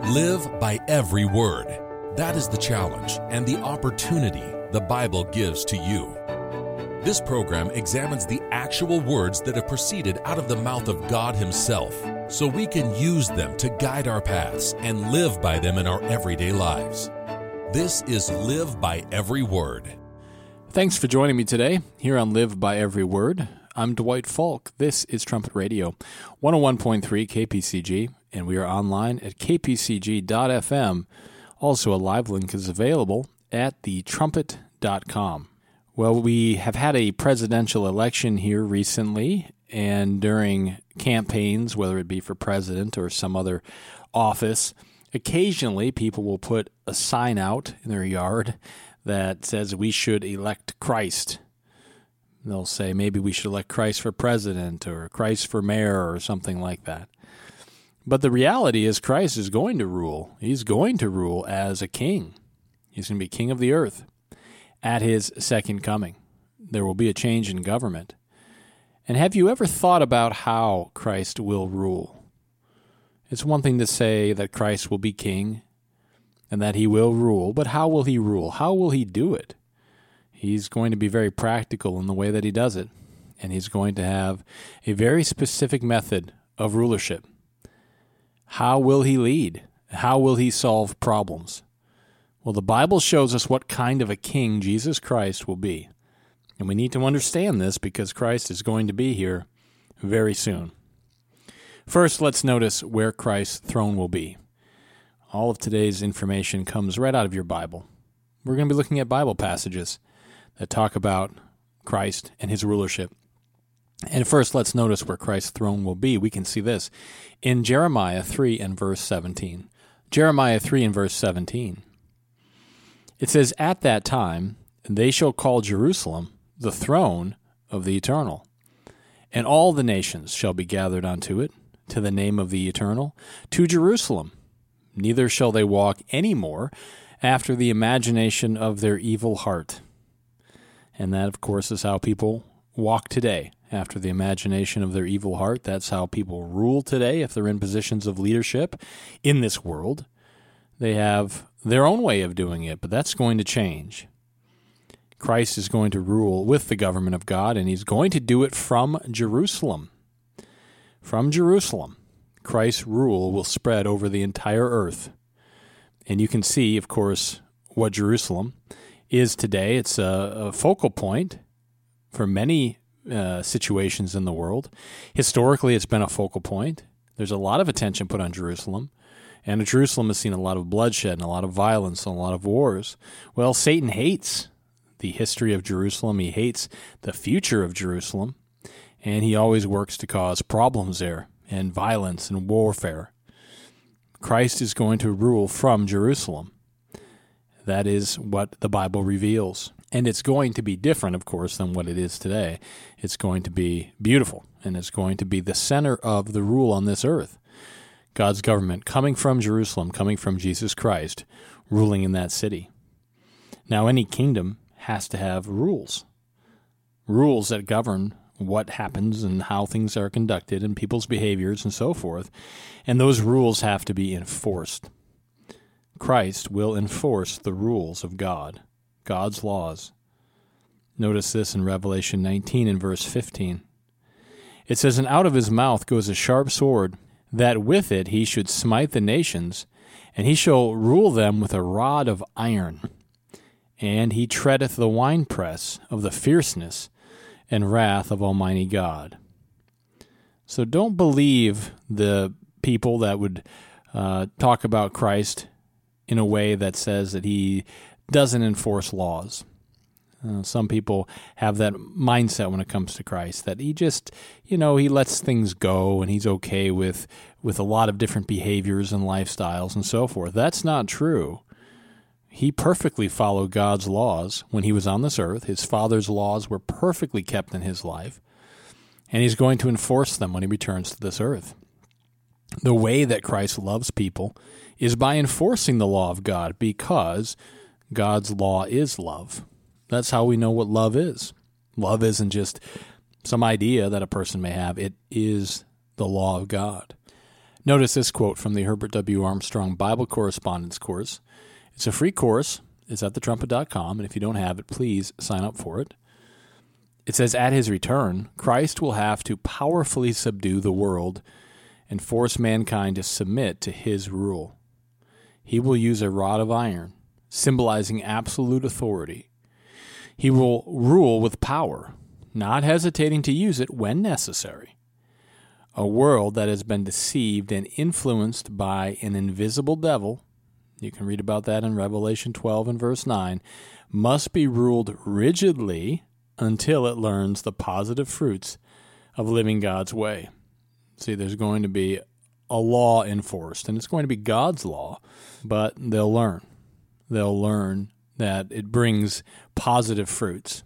Live by every word. That is the challenge and the opportunity the Bible gives to you. This program examines the actual words that have proceeded out of the mouth of God Himself, so we can use them to guide our paths and live by them in our everyday lives. This is Live by Every Word. Thanks for joining me today here on Live by Every Word. I'm Dwight Falk. This is Trumpet Radio, 101.3 KPCG, and we are online at kpcg.fm. Also, a live link is available at thetrumpet.com. Well, we have had a presidential election here recently, and during campaigns, whether it be for president or some other office, occasionally people will put a sign out in their yard that says we should elect Christ. They'll say maybe we should elect Christ for president or Christ for mayor or something like that. But the reality is Christ is going to rule. He's going to rule as a king. He's going to be king of the earth at His second coming. There will be a change in government. And have you ever thought about how Christ will rule? It's one thing to say that Christ will be king and that He will rule, but how will He rule? How will He do it? He's going to be very practical in the way that He does it, and He's going to have a very specific method of rulership. How will He lead? How will He solve problems? Well, the Bible shows us what kind of a king Jesus Christ will be, and we need to understand this because Christ is going to be here very soon. First, let's notice where Christ's throne will be. All of today's information comes right out of your Bible. We're going to be looking at Bible passages that talk about Christ and His rulership. And first, let's notice where Christ's throne will be. We can see this in Jeremiah 3 and verse 17. Jeremiah 3 and verse 17. It says, "At that time they shall call Jerusalem the throne of the Eternal, and all the nations shall be gathered unto it, to the name of the Eternal, to Jerusalem. Neither shall they walk any more after the imagination of their evil heart." And that, of course, is how people walk today, after the imagination of their evil heart. That's how people rule today if they're in positions of leadership in this world. They have their own way of doing it, but that's going to change. Christ is going to rule with the government of God, and He's going to do it from Jerusalem. From Jerusalem, Christ's rule will spread over the entire earth. And you can see, of course, what Jerusalem is today. It's a focal point for many situations in the world. Historically, it's been a focal point. There's a lot of attention put on Jerusalem, and Jerusalem has seen a lot of bloodshed and a lot of violence and a lot of wars. Well, Satan hates the history of Jerusalem. He hates the future of Jerusalem, and he always works to cause problems there and violence and warfare. Christ is going to rule from Jerusalem. That is what the Bible reveals. And it's going to be different, of course, than what it is today. It's going to be beautiful, and it's going to be the center of the rule on this earth. God's government coming from Jerusalem, coming from Jesus Christ, ruling in that city. Now, any kingdom has to have rules that govern what happens and how things are conducted and people's behaviors and so forth. And those rules have to be enforced. Christ will enforce the rules of God, God's laws. Notice this in Revelation 19 and verse 15. It says, "And out of His mouth goes a sharp sword, that with it He should smite the nations, and He shall rule them with a rod of iron. And He treadeth the winepress of the fierceness and wrath of Almighty God." So don't believe the people that would talk about Christ in a way that says that He doesn't enforce laws. Some people have that mindset when it comes to Christ, that He just, He lets things go and He's okay with a lot of different behaviors and lifestyles and so forth. That's not true. He perfectly followed God's laws when He was on this earth. His Father's laws were perfectly kept in His life, and He's going to enforce them when He returns to this earth. The way that Christ loves people is by enforcing the law of God, because God's law is love. That's how we know what love is. Love isn't just some idea that a person may have. It is the law of God. Notice this quote from the Herbert W. Armstrong Bible Correspondence Course. It's a free course. It's at thetrumpet.com, and if you don't have it, please sign up for it. It says, at his return, Christ will have to powerfully subdue the world and force mankind to submit to his rule. He will use a rod of iron, symbolizing absolute authority. He will rule with power, not hesitating to use it when necessary. A world that has been deceived and influenced by an invisible devil, you can read about that in Revelation 12 and verse 9, must be ruled rigidly until it learns the positive fruits of living God's way. See, there's going to be a law enforced, and it's going to be God's law, but they'll learn. They'll learn that it brings positive fruits.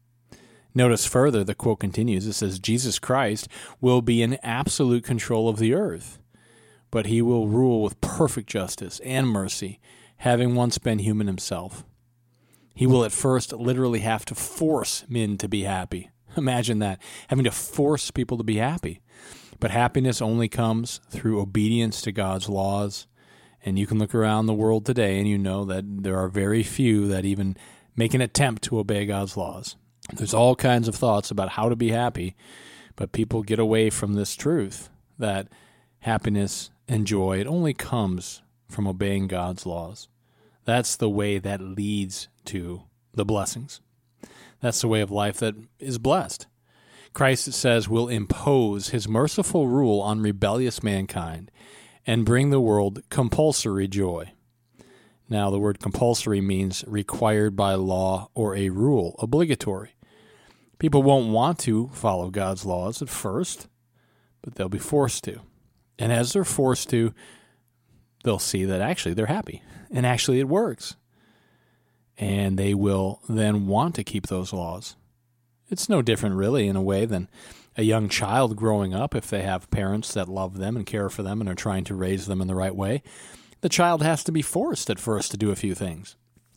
Notice further, the quote continues. It says, Jesus Christ will be in absolute control of the earth, but he will rule with perfect justice and mercy, having once been human himself. He will at first literally have to force men to be happy. Imagine that, having to force people to be happy. But happiness only comes through obedience to God's laws. And you can look around the world today and you know that there are very few that even make an attempt to obey God's laws. There's all kinds of thoughts about how to be happy, but people get away from this truth that happiness and joy, it only comes from obeying God's laws. That's the way that leads to the blessings. That's the way of life that is blessed. Christ, it says, will impose his merciful rule on rebellious mankind and bring the world compulsory joy. Now, the word compulsory means required by law or a rule, obligatory. People won't want to follow God's laws at first, but they'll be forced to. And as they're forced to, they'll see that actually they're happy, and actually it works. And they will then want to keep those laws. It's no different, really, in a way, than a young child growing up. If they have parents that love them and care for them and are trying to raise them in the right way, the child has to be forced at first to do a few things.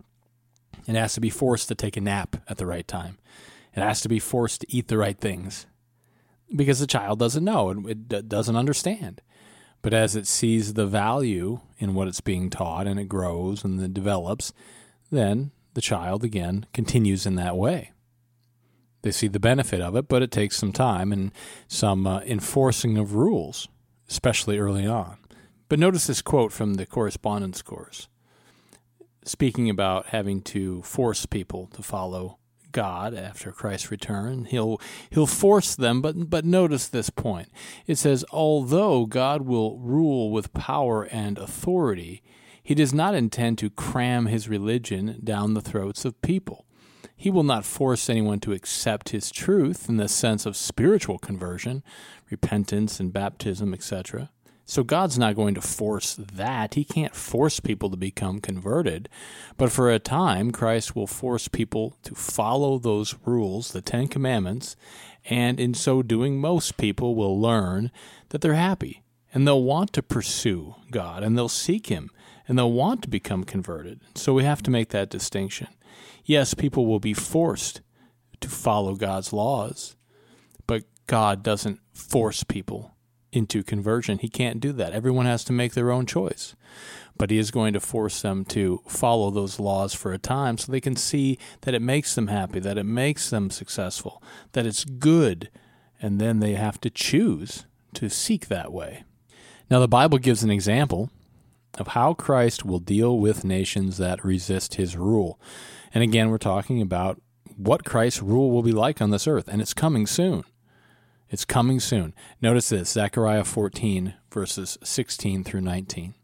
It has to be forced to take a nap at the right time. It has to be forced to eat the right things because the child doesn't know and it doesn't understand. But as it sees the value in what it's being taught and it grows and it develops, then the child, again, continues in that way. They see the benefit of it, but it takes some time and some enforcing of rules, especially early on. But notice this quote from the correspondence course, speaking about having to force people to follow God after Christ's return. He'll force them, but notice this point. It says, although God will rule with power and authority, he does not intend to cram his religion down the throats of people. He will not force anyone to accept his truth in the sense of spiritual conversion, repentance and baptism, etc. So God's not going to force that. He can't force people to become converted. But for a time, Christ will force people to follow those rules, the Ten Commandments, and in so doing, most people will learn that they're happy, and they'll want to pursue God, and they'll seek him, and they'll want to become converted. So we have to make that distinction. Yes, people will be forced to follow God's laws, but God doesn't force people into conversion. He can't do that. Everyone has to make their own choice. But he is going to force them to follow those laws for a time so they can see that it makes them happy, that it makes them successful, that it's good, and then they have to choose to seek that way. Now, the Bible gives an example of how Christ will deal with nations that resist his rule. And again, we're talking about what Christ's rule will be like on this earth, and it's coming soon. It's coming soon. Notice this, Zechariah 14, verses 16 through 19.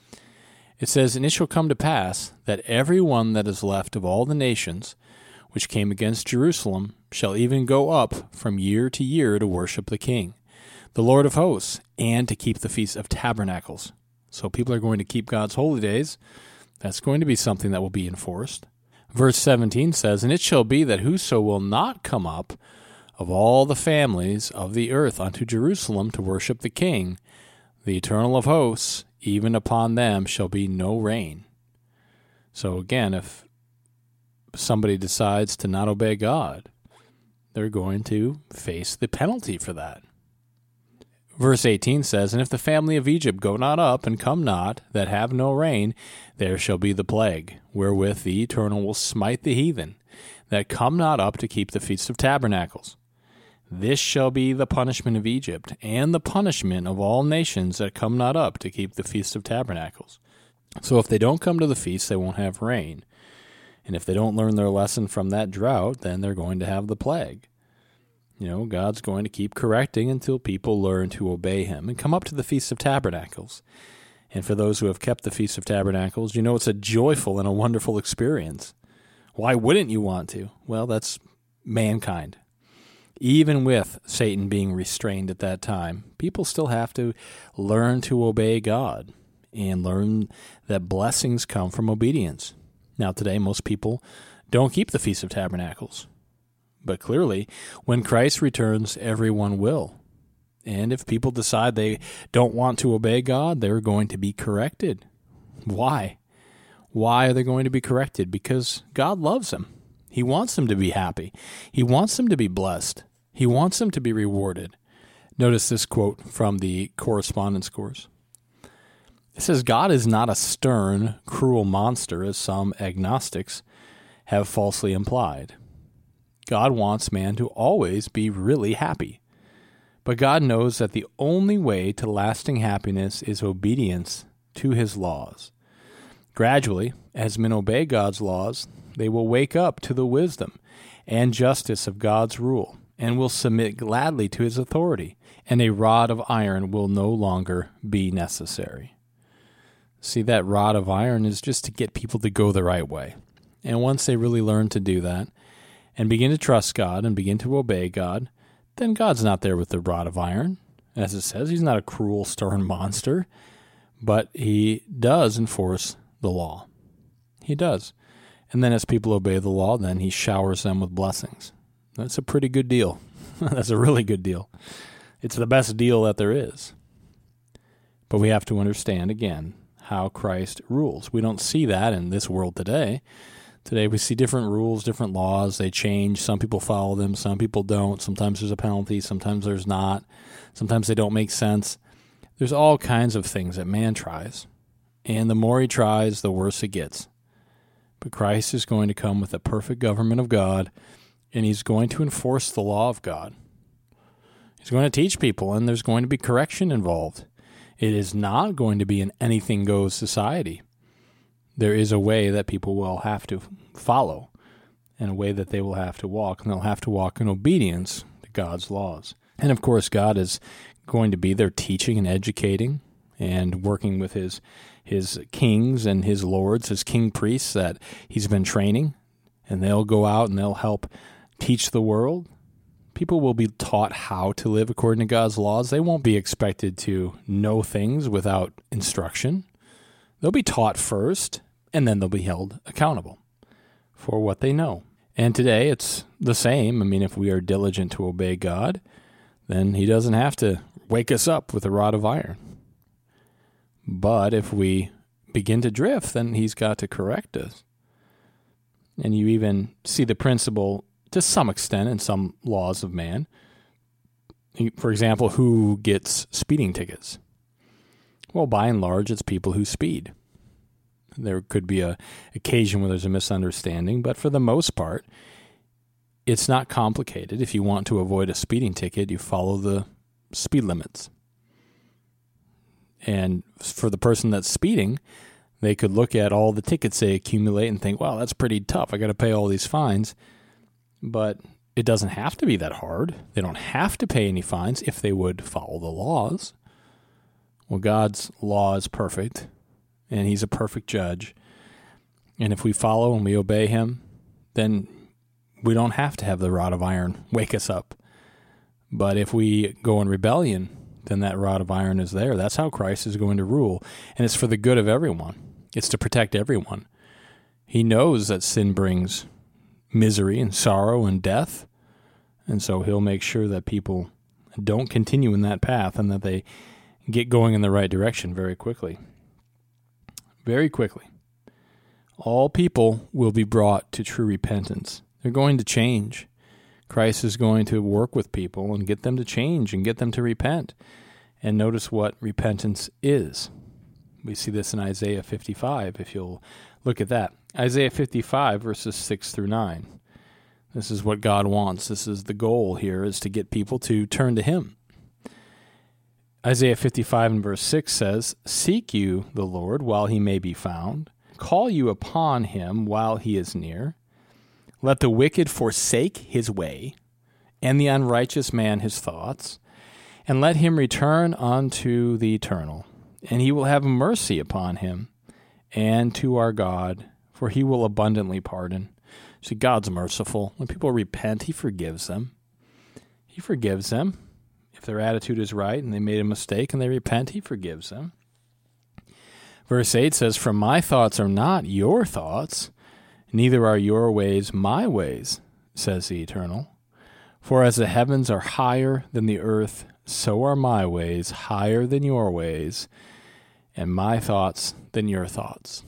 It says, and it shall come to pass that every one that is left of all the nations which came against Jerusalem shall even go up from year to year to worship the King, the Lord of hosts, and to keep the Feast of Tabernacles. So people are going to keep God's holy days. That's going to be something that will be enforced. Verse 17 says, and it shall be that whoso will not come up of all the families of the earth unto Jerusalem to worship the King, the Eternal of hosts, even upon them shall be no rain. So again, if somebody decides to not obey God, they're going to face the penalty for that. Verse 18 says, "And if the family of Egypt go not up and come not, that have no rain, there shall be the plague, wherewith the Eternal will smite the heathen, that come not up to keep the Feast of Tabernacles. This shall be the punishment of Egypt, and the punishment of all nations that come not up to keep the Feast of Tabernacles." So if they don't come to the feast, they won't have rain. And if they don't learn their lesson from that drought, then they're going to have the plague. God's going to keep correcting until people learn to obey him and come up to the Feast of Tabernacles. And for those who have kept the Feast of Tabernacles, it's a joyful and a wonderful experience. Why wouldn't you want to? Well, that's mankind. Even with Satan being restrained at that time, people still have to learn to obey God and learn that blessings come from obedience. Now, today, most people don't keep the Feast of Tabernacles. But clearly, when Christ returns, everyone will. And if people decide they don't want to obey God, they're going to be corrected. Why? Why are they going to be corrected? Because God loves them. He wants them to be happy. He wants them to be blessed. He wants them to be rewarded. Notice this quote from the correspondence course. It says, "God is not a stern, cruel monster, as some agnostics have falsely implied. God wants man to always be really happy. But God knows that the only way to lasting happiness is obedience to his laws. Gradually, as men obey God's laws, they will wake up to the wisdom and justice of God's rule and will submit gladly to his authority, and a rod of iron will no longer be necessary." See, that rod of iron is just to get people to go the right way. And once they really learn to do that and begin to trust God and begin to obey God, then God's not there with the rod of iron. As it says, he's not a cruel, stern monster, but he does enforce the law. He does. And then as people obey the law, then he showers them with blessings. That's a pretty good deal. That's a really good deal. It's the best deal that there is. But we have to understand, again, how Christ rules. We don't see that in this world today. Today we see different rules, different laws. They change. Some people follow them. Some people don't. Sometimes there's a penalty. Sometimes there's not. Sometimes they don't make sense. There's all kinds of things that man tries. And the more he tries, the worse it gets. But Christ is going to come with the perfect government of God, and he's going to enforce the law of God. He's going to teach people, and there's going to be correction involved. It is not going to be an anything-goes society. There is a way that people will have to follow, and a way that they will have to walk, and they'll have to walk in obedience to God's laws. And of course, God is going to be there teaching and educating and working with his kings and his lords, his king priests that he's been training, and they'll go out and they'll help teach the world. People will be taught how to live according to God's laws. They won't be expected to know things without instruction. They'll be taught first, and then they'll be held accountable for what they know. And today it's the same. I mean, if we are diligent to obey God, then he doesn't have to wake us up with a rod of iron. But if we begin to drift, then he's got to correct us. And you even see the principle to some extent in some laws of man. For example, who gets speeding tickets? Well, by and large, it's people who speed. There could be an occasion where there's a misunderstanding, but for the most part, it's not complicated. If you want to avoid a speeding ticket, you follow the speed limits. And for the person that's speeding, they could look at all the tickets they accumulate and think, wow, that's pretty tough. I got to pay all these fines. But it doesn't have to be that hard. They don't have to pay any fines if they would follow the laws. Well, God's law is perfect, and he's a perfect judge. And if we follow and we obey him, then we don't have to have the rod of iron wake us up. But if we go in rebellion, then that rod of iron is there. That's how Christ is going to rule. And it's for the good of everyone. It's to protect everyone. He knows that sin brings misery and sorrow and death. And so he'll make sure that people don't continue in that path and that they get going in the right direction very quickly. Very quickly. All people will be brought to true repentance. They're going to change. Christ is going to work with people and get them to change and get them to repent. And notice what repentance is. We see this in Isaiah 55, if you'll look at that. Isaiah 55, verses 6 through 9. This is what God wants. This is the goal here, is to get people to turn to him. Isaiah 55 and verse 6 says, "Seek you the Lord while he may be found. Call you upon him while he is near. Let the wicked forsake his way, and the unrighteous man his thoughts, and let him return unto the Eternal. And he will have mercy upon him, and to our God, for he will abundantly pardon." See, God's merciful. When people repent, he forgives them. He forgives them. If their attitude is right and they made a mistake and they repent, he forgives them. Verse 8 says, "For my thoughts are not your thoughts, neither are your ways my ways, says the Eternal. For as the heavens are higher than the earth, so are my ways higher than your ways, and my thoughts than your thoughts."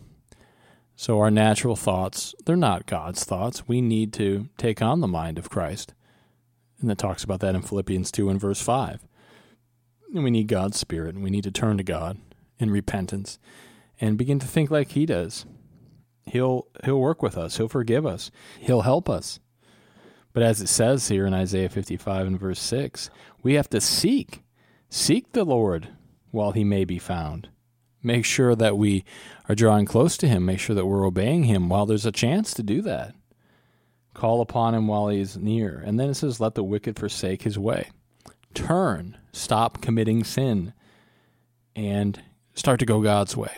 So our natural thoughts, they're not God's thoughts. We need to take on the mind of Christ. And it talks about that in Philippians 2 and verse 5. And we need God's Spirit, and we need to turn to God in repentance and begin to think like he does. He'll work with us. He'll forgive us. He'll help us. But as it says here in Isaiah 55 and verse 6, we have to seek the Lord while he may be found. Make sure that we are drawing close to him. Make sure that we're obeying him while there's a chance to do that. Call upon him while he is near. And then it says, let the wicked forsake his way. Turn, stop committing sin, and start to go God's way.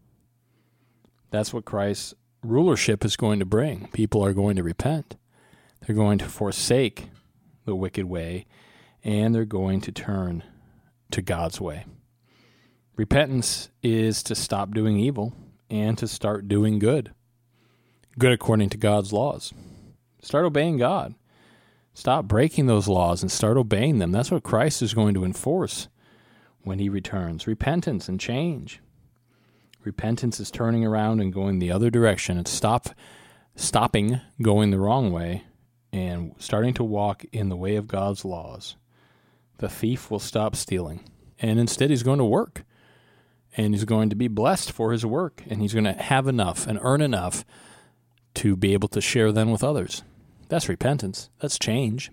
That's what Christ's rulership is going to bring. People are going to repent. They're going to forsake the wicked way, and they're going to turn to God's way. Repentance is to stop doing evil and to start doing good. Good according to God's laws. Start obeying God. Stop breaking those laws and start obeying them. That's what Christ is going to enforce when he returns. Repentance and change. Repentance is turning around and going the other direction. It's stopping going the wrong way and starting to walk in the way of God's laws. The thief will stop stealing, and instead he's going to work. And he's going to be blessed for his work, and he's going to have enough and earn enough to be able to share them with others. That's repentance. That's change.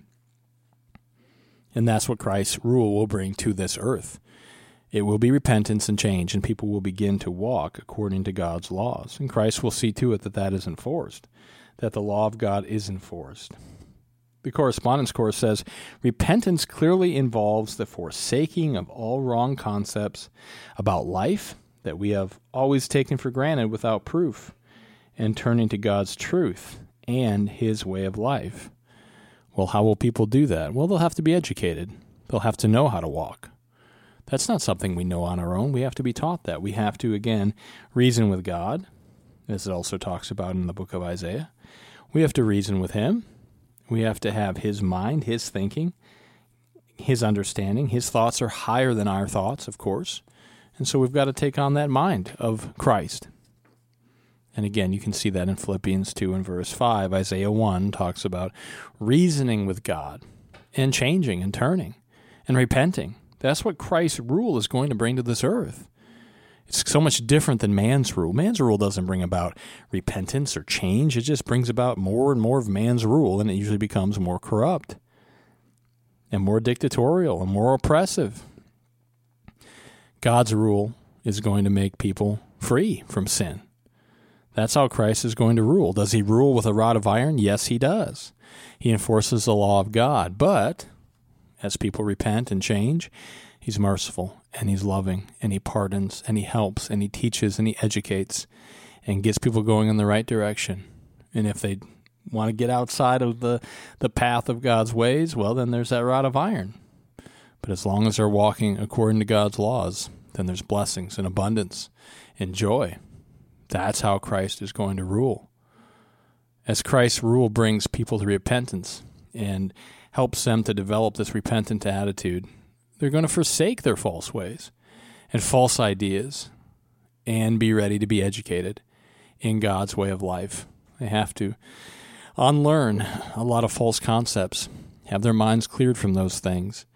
And that's what Christ's rule will bring to this earth. It will be repentance and change, and people will begin to walk according to God's laws. And Christ will see to it that that is enforced, that the law of God is enforced. The correspondence course says, repentance clearly involves the forsaking of all wrong concepts about life that we have always taken for granted without proof, and turning to God's truth and his way of life. Well, how will people do that? Well, they'll have to be educated. They'll have to know how to walk. That's not something we know on our own. We have to be taught that. We have to, again, reason with God, as it also talks about in the book of Isaiah. We have to reason with him. We have to have his mind, his thinking, his understanding. His thoughts are higher than our thoughts, of course. And so we've got to take on that mind of Christ. And again, you can see that in Philippians 2 and verse 5. Isaiah 1 talks about reasoning with God and changing and turning and repenting. That's what Christ's rule is going to bring to this earth. It's so much different than man's rule. Man's rule doesn't bring about repentance or change. It just brings about more and more of man's rule, and it usually becomes more corrupt and more dictatorial and more oppressive. God's rule is going to make people free from sin. That's how Christ is going to rule. Does he rule with a rod of iron? Yes, he does. He enforces the law of God, but as people repent and change, he's merciful, and he's loving, and he pardons, and he helps, and he teaches, and he educates, and gets people going in the right direction. And if they want to get outside of the path of God's ways, well, then there's that rod of iron. But as long as they're walking according to God's laws, then there's blessings and abundance and joy. That's how Christ is going to rule. As Christ's rule brings people to repentance and helps them to develop this repentant attitude, they're going to forsake their false ways and false ideas and be ready to be educated in God's way of life. They have to unlearn a lot of false concepts, have their minds cleared from those things,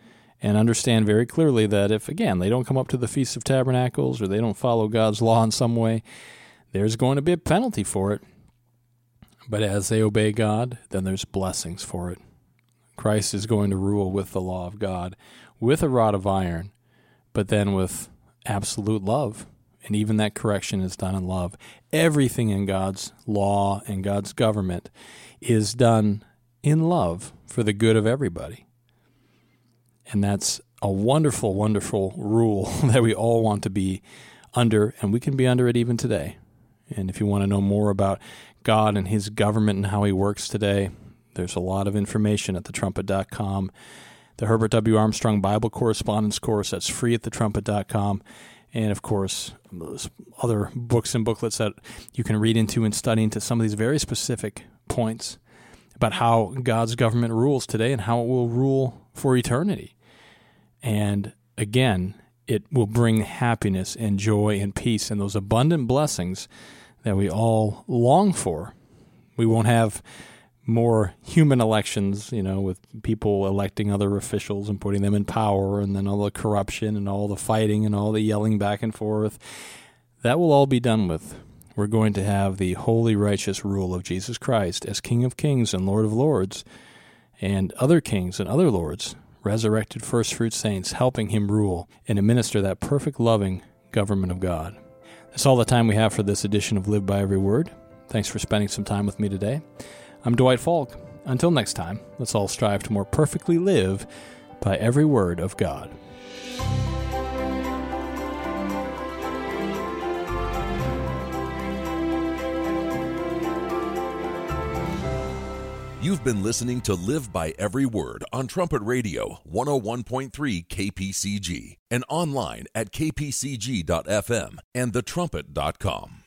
and understand very clearly that if, again, they don't come up to the Feast of Tabernacles or they don't follow God's law in some way, there's going to be a penalty for it. But as they obey God, then there's blessings for it. Christ is going to rule with the law of God, with a rod of iron, but then with absolute love. And even that correction is done in love. Everything in God's law and God's government is done in love for the good of everybody. And that's a wonderful, wonderful rule that we all want to be under, and we can be under it even today. And if you want to know more about God and His government and how He works today, there's a lot of information at thetrumpet.com. The Herbert W. Armstrong Bible Correspondence Course, that's free at thetrumpet.com. And, of course, those other books and booklets that you can read into and study into some of these very specific points about how God's government rules today and how it will rule for eternity. And, again, it will bring happiness and joy and peace and those abundant blessings that we all long for. We won't have more human elections, with people electing other officials and putting them in power, and then all the corruption and all the fighting and all the yelling back and forth. That will all be done with. We're going to have the holy, righteous rule of Jesus Christ as King of Kings and Lord of Lords, and other kings and other lords, resurrected first-fruit saints, helping Him rule and administer that perfect, loving government of God. That's all the time we have for this edition of Live by Every Word. Thanks for spending some time with me today. I'm Dwight Falk. Until next time, let's all strive to more perfectly live by every word of God. You've been listening to Live by Every Word on Trumpet Radio 101.3 KPCG and online at kpcg.fm and thetrumpet.com.